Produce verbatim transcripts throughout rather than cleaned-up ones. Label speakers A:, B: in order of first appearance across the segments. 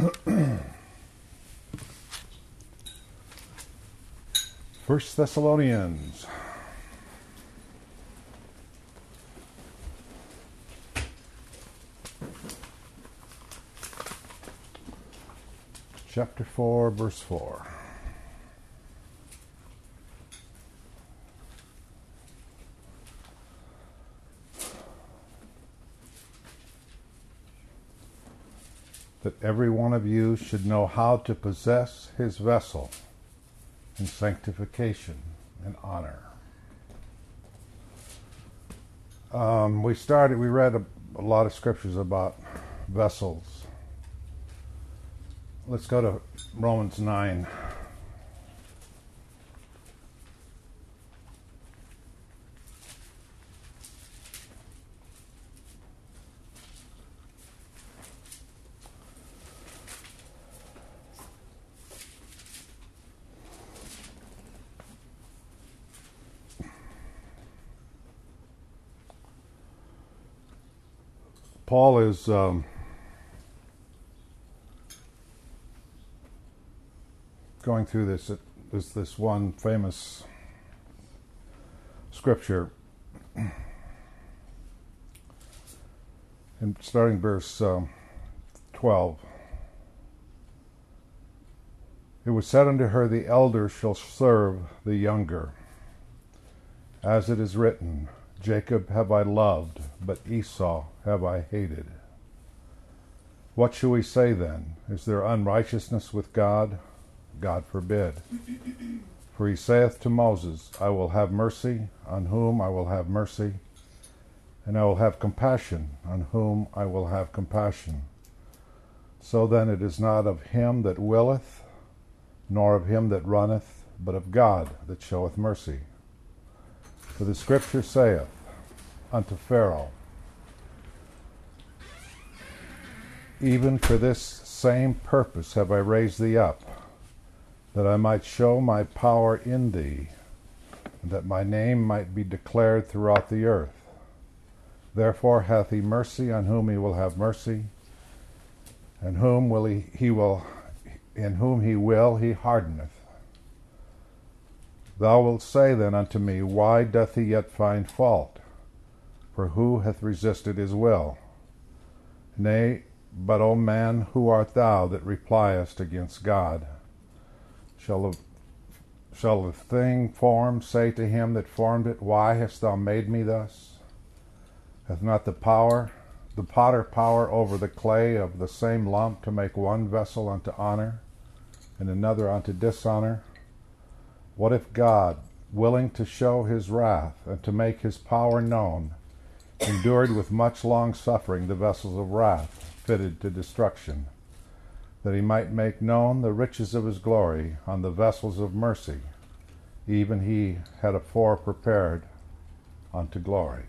A: First Thessalonians. Chapter four, verse four. That every one of you should know how to possess his vessel in sanctification and honor. Um, we started, we read a, a lot of scriptures about vessels. Let's go to Romans nine. Paul is um, going through this, this this one famous scripture, and starting verse um, twelve. It was said unto her, the elder shall serve the younger. As it is written, Jacob have I loved, but Esau have I hated. What shall we say then? Is there unrighteousness with God? God forbid. For he saith to Moses, I will have mercy on whom I will have mercy, and I will have compassion on whom I will have compassion. So then it is not of him that willeth, nor of him that runneth, but of God that showeth mercy. For the scripture saith unto Pharaoh, even for this same purpose have I raised thee up, that I might show my power in thee, and that my name might be declared throughout the earth. Therefore hath he mercy on whom he will have mercy, and whom will he, he will, in whom he will he hardeneth. Thou wilt say then unto me, why doth he yet find fault? For who hath resisted his will? Nay, but, O man, who art thou that repliest against God? Shall a, shall a thing formed say to him that formed it, why hast thou made me thus? Hath not the power, the potter power over the clay of the same lump to make one vessel unto honor, and another unto dishonor? What if God, willing to show his wrath, and to make his power known, endured with much long suffering the vessels of wrath fitted to destruction, that he might make known the riches of his glory on the vessels of mercy, even he had afore prepared unto glory.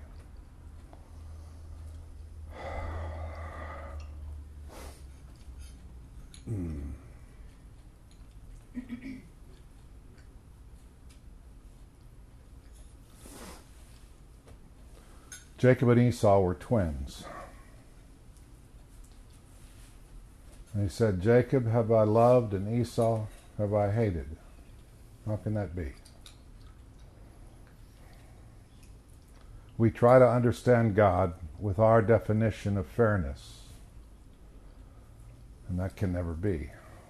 A: Hmm. Jacob and Esau were twins. And he said, Jacob have I loved, and Esau have I hated. How can that be? We try to understand God with our definition of fairness, and that can never be.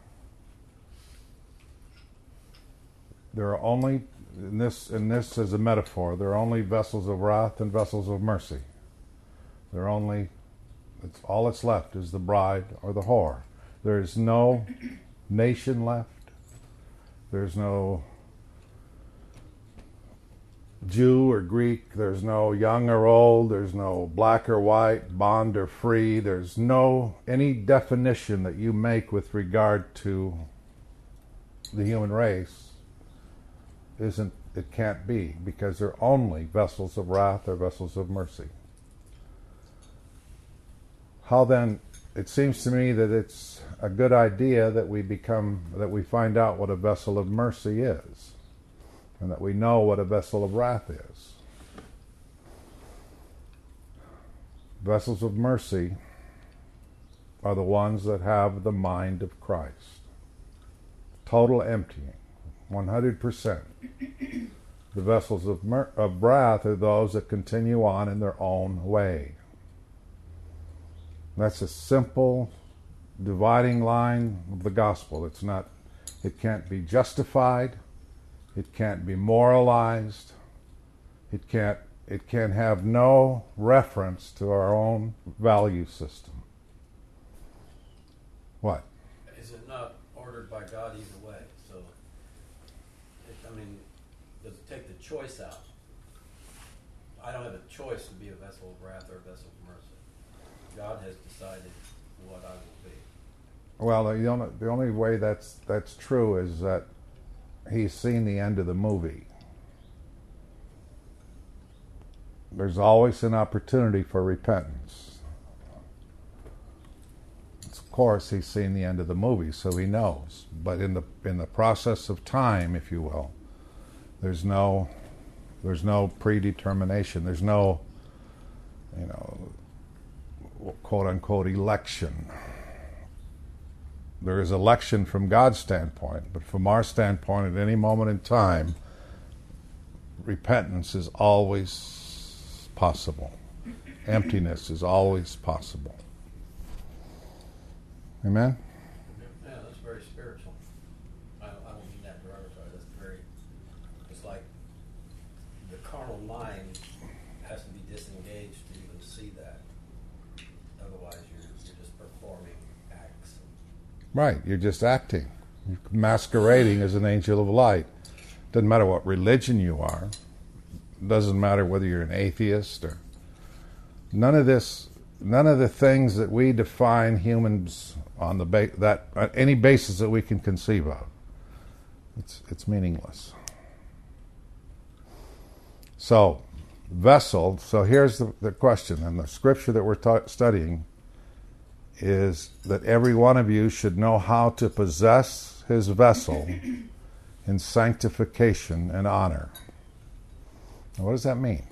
A: There are only, in this, in this as a metaphor, there are only vessels of wrath and vessels of mercy. There are only, it's, all that's left is the bride or the whore. There is no nation left. There's no Jew or Greek. There's no young or old. There's no black or white, bond or free. There's no, any definition that you make with regard to the human race isn't, it can't be, because they're only vessels of wrath or vessels of mercy. How then, it seems to me that it's a good idea that we become, that we find out what a vessel of mercy is, and that we know what a vessel of wrath is. Vessels of mercy are the ones that have the mind of Christ. Total emptying, one hundred percent. The vessels of, mer- of wrath are those that continue on in their own way. That's a simple dividing line of the gospel. It's not, it can't be justified, it can't be moralized, it can't, it can have no reference to our own value system. What?
B: Is it not ordered by God either way? So, it, I mean, does it take the choice out? I don't have a choice to be a vessel of wrath or a vessel of mercy. God has decided what I will be.
A: Well, the only, the only way that's that's true is that he's seen the end of the movie. There's always an opportunity for repentance. Of course, he's seen the end of the movie, so he knows. But in the in the process of time, if you will, there's no there's no predetermination. There's no, you know, quote unquote election. There is election from God's standpoint, but from our standpoint, at any moment in time, repentance is always possible. Emptiness is always possible. Amen?
B: Yeah, that's very spiritual. I, I don't mean that derogatory. That's very, it's like the carnal mind has to be disengaged to even see that. Otherwise, you're, you're just performing acts.
A: Right, you're just acting. You're masquerading as an angel of light. Doesn't matter what religion you are. Doesn't matter whether you're an atheist or... None of this, none of the things that we define humans on the ba- that on any basis that we can conceive of. It's it's meaningless. So, vessel. So here's the, the question, and the scripture that we're ta- studying is that every one of you should know how to possess his vessel in sanctification and honor. Now, what does that mean?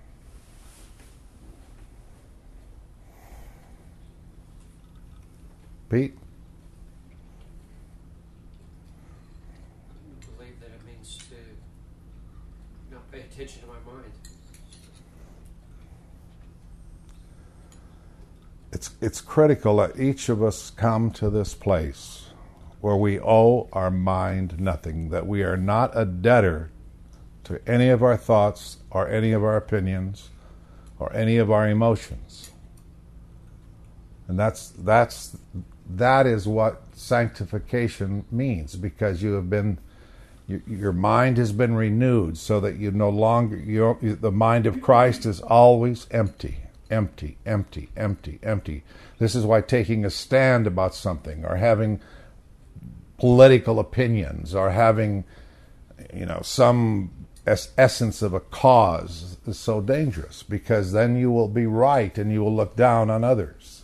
A: Pete?
C: I believe that it means to not pay attention to my mind.
A: It's it's critical that each of us come to this place where we owe our mind nothing, that we are not a debtor to any of our thoughts or any of our opinions or any of our emotions. And that's that's that is what sanctification means, because you have been you, your mind has been renewed so that you no longer you the mind of Christ is always empty. Empty, empty, empty, empty. This is why taking a stand about something or having political opinions or having, you know, some es- essence of a cause is so dangerous, because then you will be right and you will look down on others.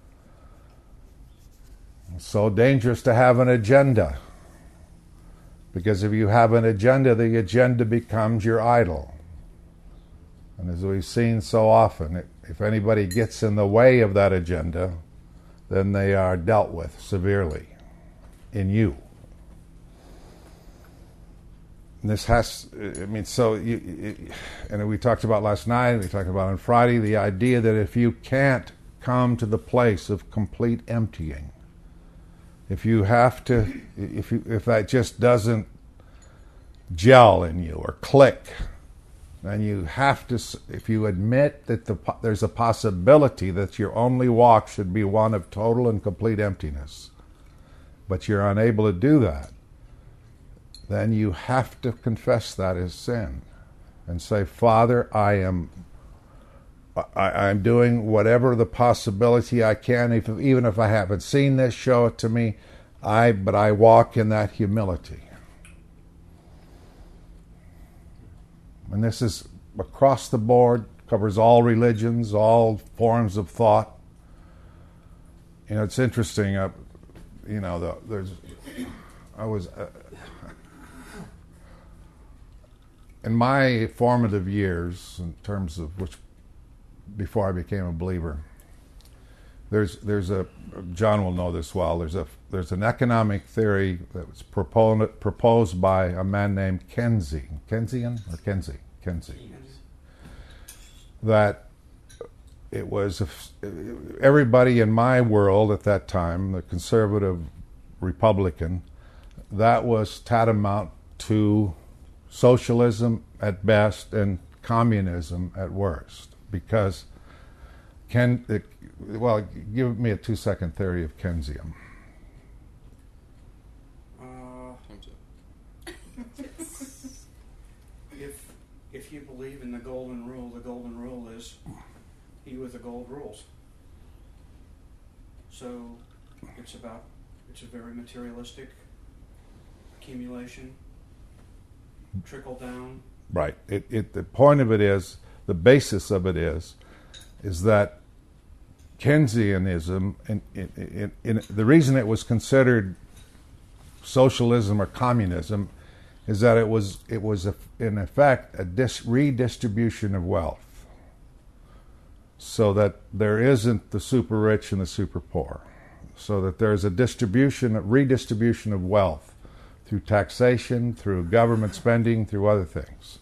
A: It's so dangerous to have an agenda, because if you have an agenda, the agenda becomes your idol. And as we've seen so often, it, if anybody gets in the way of that agenda, then they are dealt with severely in you. And this has, I mean, so, you, you, and we talked about last night, we talked about on Friday, the idea that if you can't come to the place of complete emptying, if you have to, if you, if that just doesn't gel in you or click, then you have to, if you admit that the, there's a possibility that your only walk should be one of total and complete emptiness, but you're unable to do that, then you have to confess that as sin and say, Father, I am I, I'm doing whatever the possibility I can, if, even if I haven't seen this, show it to me, I but I walk in that humility. And this is across the board, covers all religions, all forms of thought. You know, it's interesting. Uh, you know, the, there's. I was uh, in my formative years, in terms of which, before I became a believer, there's there's a John will know this well. There's a there's an economic theory that was proposed proposed by a man named Kenzie, Keynesian or Kenzie, Kenzie, that it was everybody in my world at that time, the conservative Republican, that was tantamount to socialism at best and communism at worst, because Ken, it, well, give me a two-second theory of Keynesian.
D: Uh, if if you believe in the golden rule, the golden rule is he with the gold rules. So it's about it's a very materialistic accumulation, trickle down.
A: Right. It, it the point of it is, the basis of it is, is that Keynesianism, in, in, in, in, the reason it was considered socialism or communism is that it was it was a, in effect a dis, redistribution of wealth, so that there isn't the super rich and the super poor, so that there's a distribution, a redistribution of wealth through taxation, through government spending, through other things.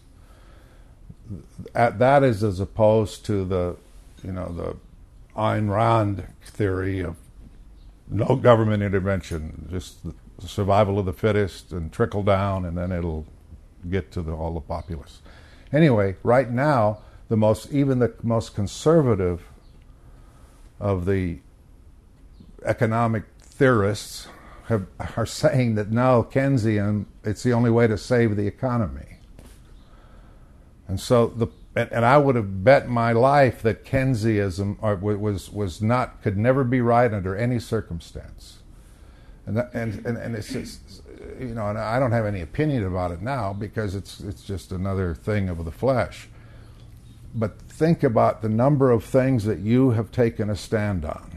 A: That is as opposed to the, you know, the Ayn Rand theory of no government intervention, just the survival of the fittest and trickle down, and then it'll get to the, all the populace. Anyway, right now, the most even the most conservative of the economic theorists have, are saying that no, Keynesian, it's the only way to save the economy. And so the And, and I would have bet my life that Keynesianism or, was was not could never be right under any circumstance, and that, and, and and it's just, you know, and I don't have any opinion about it now because it's it's just another thing of the flesh. But think about the number of things that you have taken a stand on.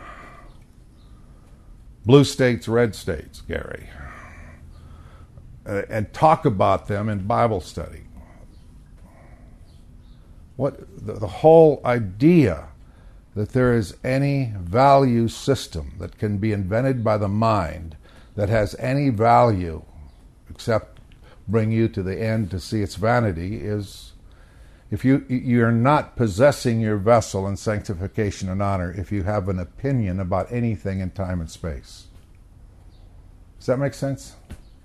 A: Blue states, red states, Gary, uh, and talk about them in Bible study. What the, the whole idea that there is any value system that can be invented by the mind that has any value except bring you to the end to see its vanity is, if you you're not possessing your vessel in sanctification and honor if you have an opinion about anything in time and space. Does that make sense?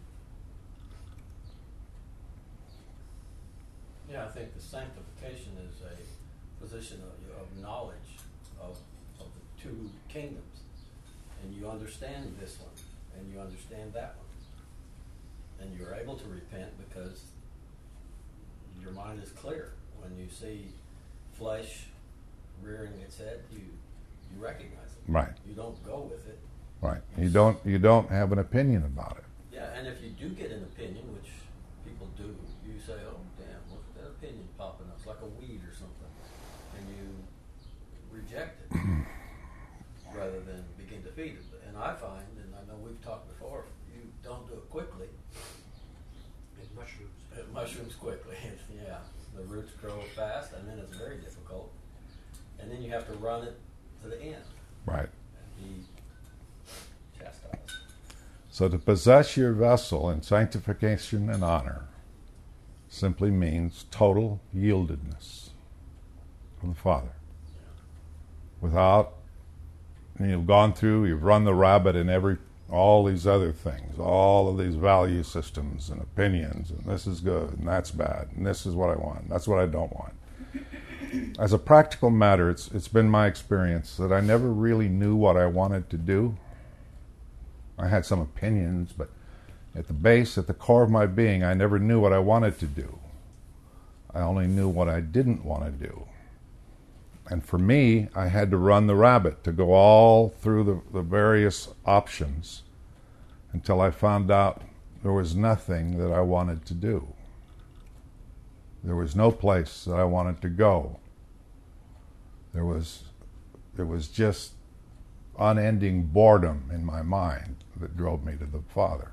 B: Yeah, I think the sanctification is a position of, of knowledge of, of the two kingdoms. And you understand this one, and you understand that one. And you're able to repent because your mind is clear. When you see flesh rearing its head, you you recognize it.
A: Right.
B: You don't go with it.
A: Right. You don't you don't have an opinion about it.
B: Yeah, and if you do get an opinion, which people do, you say, oh, damn, look at that opinion popping up. It's like a weed or something. And you reject it rather than begin to feed it. And I find, and I know we've talked before, you don't do it quickly.
C: It mushrooms.
B: It mushrooms quickly, yeah. The roots grow fast, and then it's very difficult. And then you have to run it to the end.
A: Right.
B: And be chastised.
A: So to possess your vessel in sanctification and honor simply means total yieldedness to the Father. Without, you've gone through, you've run the rabbit in every, all these other things, all of these value systems and opinions, and this is good, and that's bad, and this is what I want, that's what I don't want. As a practical matter, it's it's been my experience that I never really knew what I wanted to do. I had some opinions, but at the base, at the core of my being, I never knew what I wanted to do. I only knew what I didn't want to do. And for me, I had to run the rabbit, to go all through the, the various options until I found out there was nothing that I wanted to do. There was no place that I wanted to go. There was, there was just unending boredom in my mind that drove me to the Father.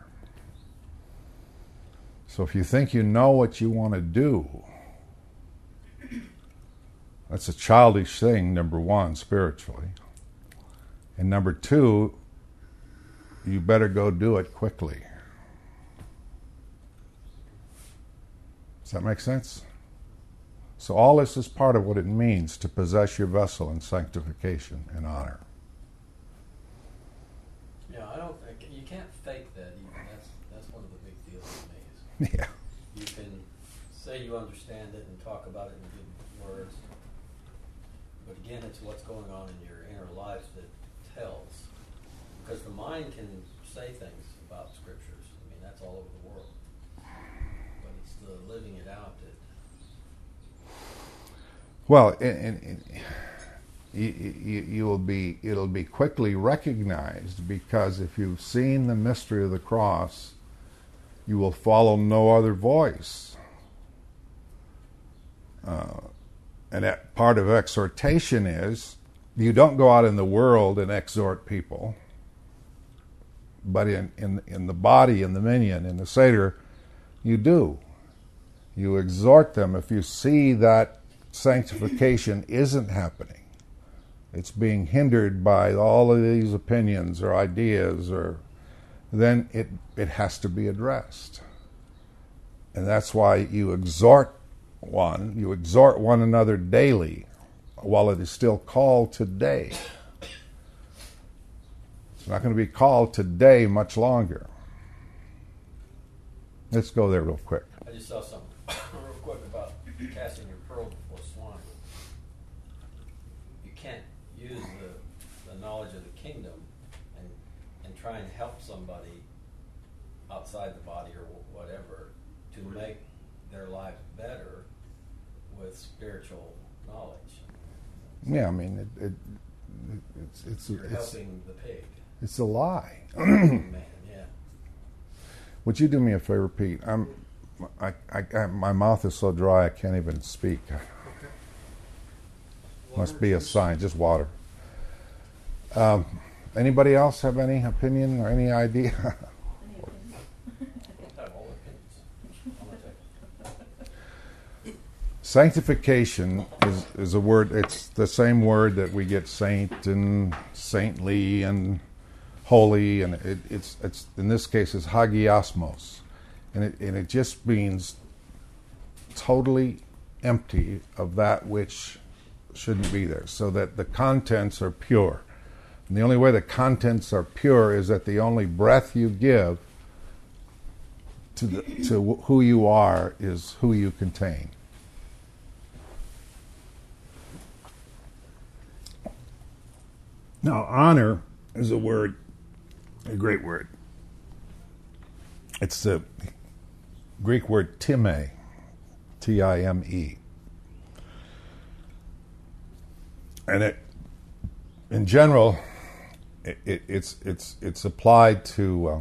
A: So if you think you know what you want to do, that's a childish thing, number one, spiritually. And number two, you better go do it quickly. Does that make sense? So all this is part of what it means to possess your vessel in sanctification and honor.
B: Yeah, I don't think you can't fake that. Even that's that's one of the big deals to me. Is
A: Yeah.
B: you can say you understand it and talk about it in good words, but again, it's what's going on in your inner life that tells. Because the mind can say things about scriptures. I mean, that's all over the world. But it's the living it out that.
A: Well, and, and, and you, you, you will be, it'll be quickly recognized, because if you've seen the mystery of the cross, you will follow no other voice. Uh, and that part of exhortation is, you don't go out in the world and exhort people, but in, in, in the body, in the minyan, in the Seder, you do. You exhort them. If you see that sanctification isn't happening, it's being hindered by all of these opinions or ideas, or then it it has to be addressed. And that's why you exhort one, you exhort one another daily while it is still called today. It's not going to be called today much longer. Let's go there real quick.
B: I just saw something real quick about casting your pearl before swine. You can't use the, the knowledge of the kingdom and and try and help somebody outside the body or whatever to make their lives better with spiritual knowledge.
A: Yeah, I mean, it, it, it's it's
B: You're
A: it's,
B: helping the pig.
A: it's a lie.
B: Man, yeah.
A: Would you do me a favor, Pete? I'm, I, I, I, my mouth is so dry I can't even speak. Must be a sign, just water. Um, anybody else have any opinion or any idea?
B: Have all opinions. I'm gonna take-
A: Sanctification is, is a word, it's the same word that we get saint and saintly and holy, and it, it's, it's in this case it's hagiasmos. And it, and it just means totally empty of that which shouldn't be there, so that the contents are pure. And the only way the contents are pure is that the only breath you give to the, to who you are is who you contain. Now, honor is a word, a great word. It's the Greek word time, T I M E. And it, in general, it, it, it's it's it's applied to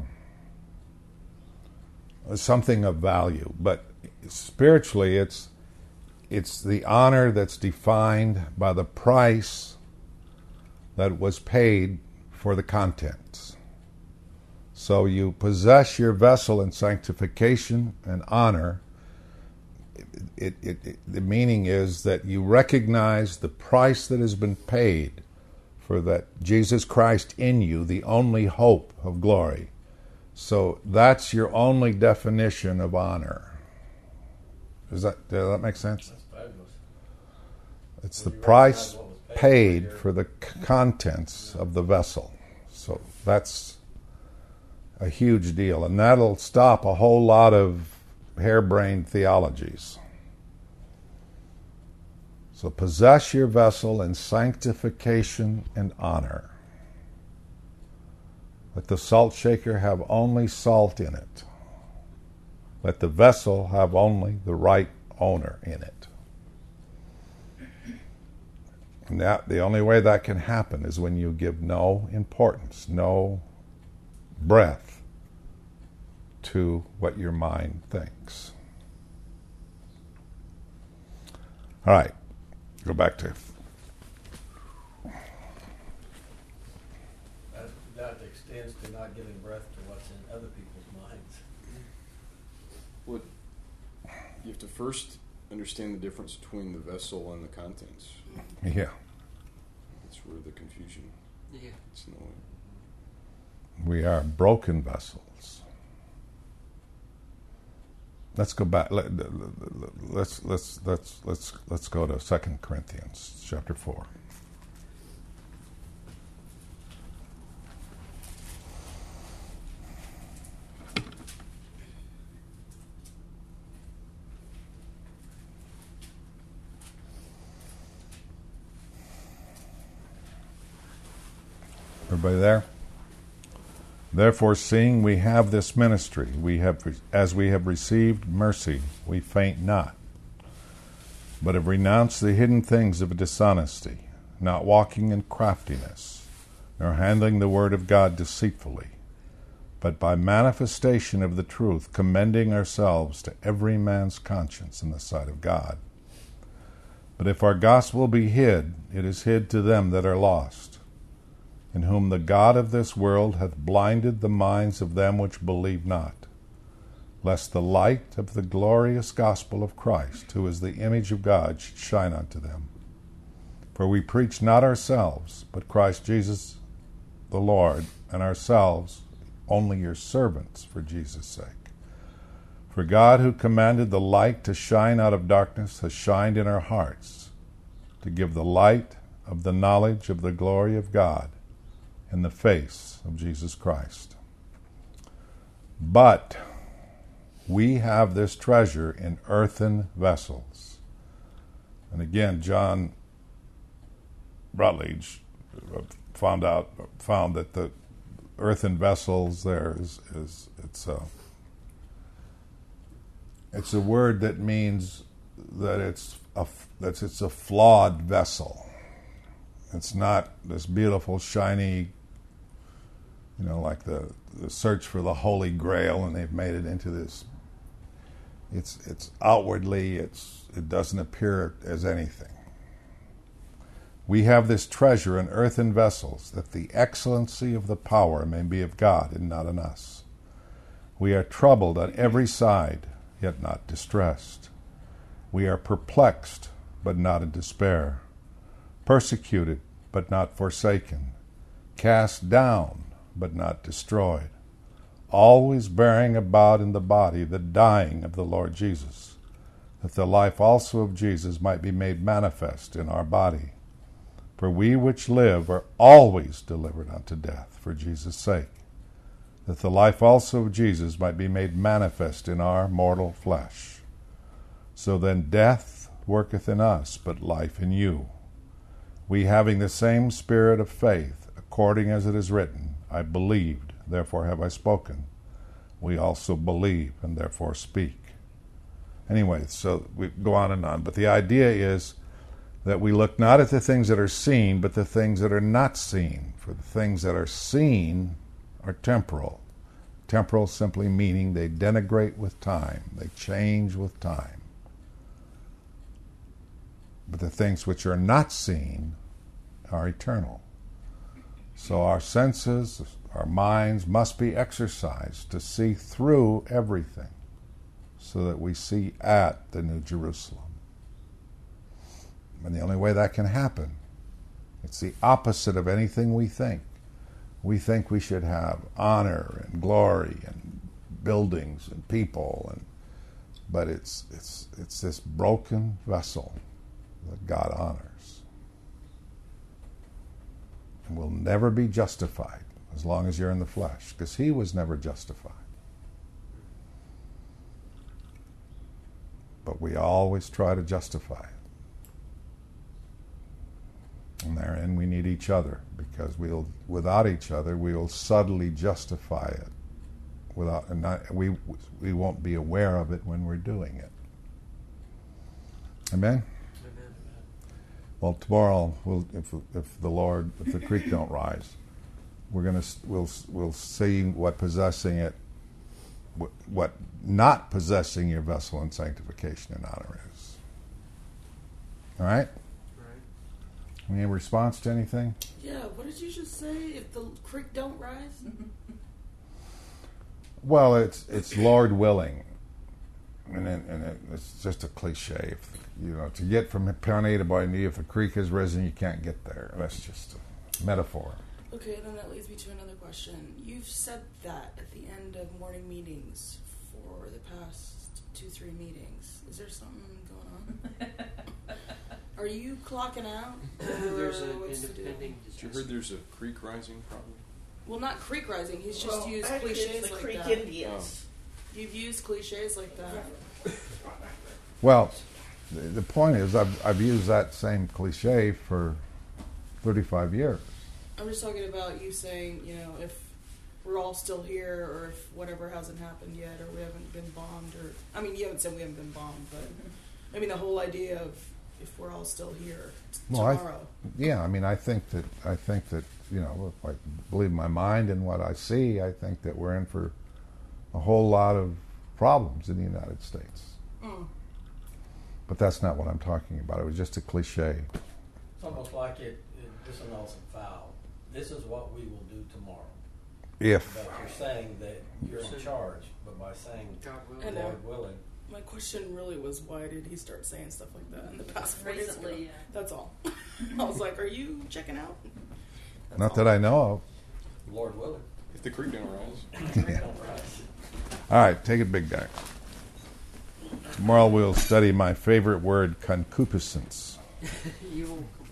A: uh, something of value, but spiritually, it's it's the honor that's defined by the price that was paid for the contents. So you possess your vessel in sanctification and honor. It, it, it, the meaning is that you recognize the price that has been paid for that Jesus Christ in you, the only hope of glory. So that's your only definition of honor. Does that, does that make sense?
B: That's fabulous.
A: It's the
B: When you
A: price
B: recognize what was
A: paid
B: for
A: for the c- contents of the vessel. So that's a huge deal, and that'll stop a whole lot of harebrained theologies. So possess your vessel in sanctification and honor. Let the salt shaker have only salt in it. Let the vessel have only the right owner in it. And that, the only way that can happen is when you give no importance, no breath to what your mind thinks. All right, go back to
B: That, that extends to not giving breath to what's in other people's minds.
E: Well, you have to first understand the difference between the vessel and the contents.
A: yeah.
E: That's where the confusion
C: Yeah.
E: It's no way.
A: We are broken vessels. Let's go back. Let, let's let's let's let's let's go to Second Corinthians chapter four. Everybody there? Therefore, seeing we have this ministry, we have, as we have received mercy, we faint not, but have renounced the hidden things of dishonesty, not walking in craftiness, nor handling the word of God deceitfully, but by manifestation of the truth, commending ourselves to every man's conscience in the sight of God. But if our gospel be hid, it is hid to them that are lost, in whom the God of this world hath blinded the minds of them which believe not, lest the light of the glorious gospel of Christ, who is the image of God, should shine unto them. For we preach not ourselves, but Christ Jesus the Lord, and ourselves only your servants for Jesus' sake. For God, who commanded the light to shine out of darkness, has shined in our hearts, to give the light of the knowledge of the glory of God in the face of Jesus Christ. But we have this treasure in earthen vessels. And again, John Rutledge found out found that the earthen vessels there is, is it's a it's a word that means that it's a that it's a flawed vessel. It's not this beautiful, shiny, you know, like the, the search for the Holy Grail, and they've made it into this. It's it's outwardly, it's it doesn't appear as anything. We have this treasure in earthen vessels, that the excellency of the power may be of God and not in us. We are troubled on every side, yet not distressed. We are perplexed, but not in despair. Persecuted, but not forsaken. Cast down, but not destroyed. Always bearing about in the body the dying of the Lord Jesus, that the life also of Jesus might be made manifest in our body. For we which live are always delivered unto death for Jesus' sake, that the life also of Jesus might be made manifest in our mortal flesh. So then death worketh in us, but life in you. We having the same spirit of faith, according as it is written, I believed, therefore have I spoken. We also believe, and therefore speak. Anyway, so we go on and on. But the idea is that we look not at the things that are seen, but the things that are not seen. For the things that are seen are temporal. Temporal simply meaning they denigrate with time. They change with time. But the things which are not seen are eternal. So our senses, our minds must be exercised to see through everything, so that we see at the New Jerusalem. And the only way that can happen, it's the opposite of anything we think. We think we should have honor and glory and buildings and people, and but it's it's it's this broken vessel that God honors. And will never be justified as long as you're in the flesh, because he was never justified. But we always try to justify it. And therein we need each other, because we'll without each other we will subtly justify it. Without and not, we we won't be aware of it when we're doing it. Amen.
C: Amen.
A: Well, tomorrow, we'll, if if the Lord, if the creek don't rise, we're gonna we'll we'll see what possessing it, what, what not possessing your vessel in sanctification and honor is. All right.
C: Right.
A: Any response to anything?
F: Yeah, what did you just say? If the creek don't rise?
A: Well, it's it's Lord willing, and it, and it, it's just a cliche. If, you know, to get from point A to point B, if the creek has risen, you can't get there. That's just a metaphor.
F: Okay, then that leads me to another question. You've said that at the end of morning meetings for the past two, three meetings. Is there something going on? Are you clocking out? Or
C: There's an
F: what's the deal?
C: independent.
E: Did you heard there's a creek rising problem?
F: Well, not creek rising. He's just
G: Well,
F: used
G: actually,
F: cliches
G: it's the
F: like
G: Creek
F: that.
G: Indians.
F: You've used cliches like that.
A: Well, the, the point is, I've, I've used that same cliche for thirty-five years.
F: I'm just talking about you saying, you know, if we're all still here, or if whatever hasn't happened yet, or we haven't been bombed, or I mean, you haven't said we haven't been bombed, but I mean the whole idea of if we're all still here t-
A: Well, I-
F: tomorrow.
A: Yeah, I mean, I think that I think that you know, if I believe my mind and what I see, I think that we're in for a whole lot of problems in the United States.
F: Mm.
A: But that's not what I'm talking about. It was just a cliche.
B: It's almost like it, it disannuls and foul. This is what we will do tomorrow.
A: If
B: But you're saying that you're in charge, but by saying
C: God willing.
F: And, uh,
B: Lord willing,
F: My question really was, why did he start saying stuff like that in the past four days ago?
H: Recently, yeah.
F: That's all. I was like, are you checking out? That's
A: not
F: all.
A: that I know
B: Lord willing.
E: If the creek don't rise.
A: of. Yeah.
B: Don't rise.
A: All right, take it, big guy. Tomorrow we'll study my favorite word, concupiscence.
C: Evil